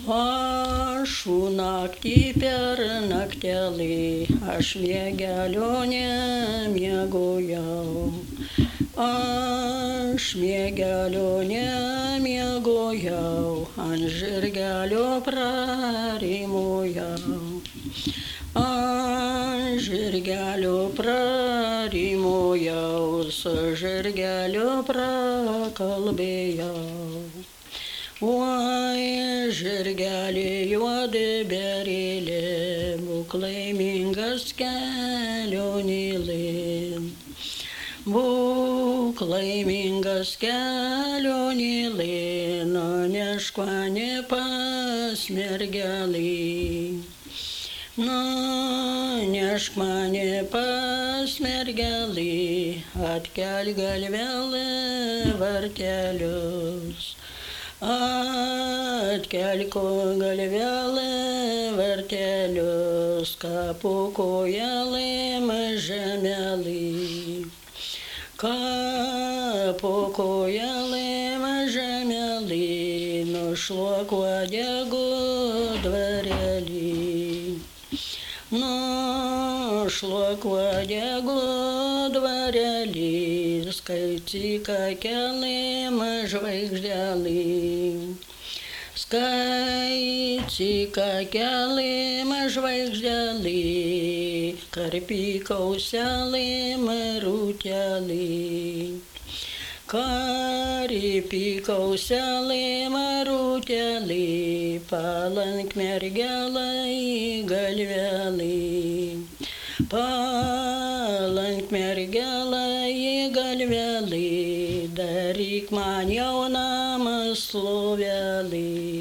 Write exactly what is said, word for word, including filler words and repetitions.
Aš naktį per naktelį, aš miegelio nemiegojau. Aš miegelio nemiegojau, ant žirgelio prarimojau. Ant žirgelio prarimojau, su žirgelio prakalbėjau. Oi, žirgelį juodi berėlė, būk laimingas kelionėlin. Būk laimingas kelionėlin, nunešk mane pas mergelį. Nunešk mane pas mergelį, atkelk galvelę vartelius. Atkelk galvelę vartelius, kapų kojelė mažamelį. Kapų kojelė mažamelį, nušluok uodegų dvarelį. Nušluok uodegų dvarelį, skaityk akelėm žvaigždelį. Skaityk akelėm žvaigždelį, karpyk auselėm rūtelį. Karpyk auselėm rūtelį, palank mergelę į galvelį. Palank mergelę į galvelį, daryk man jaunam slovelį.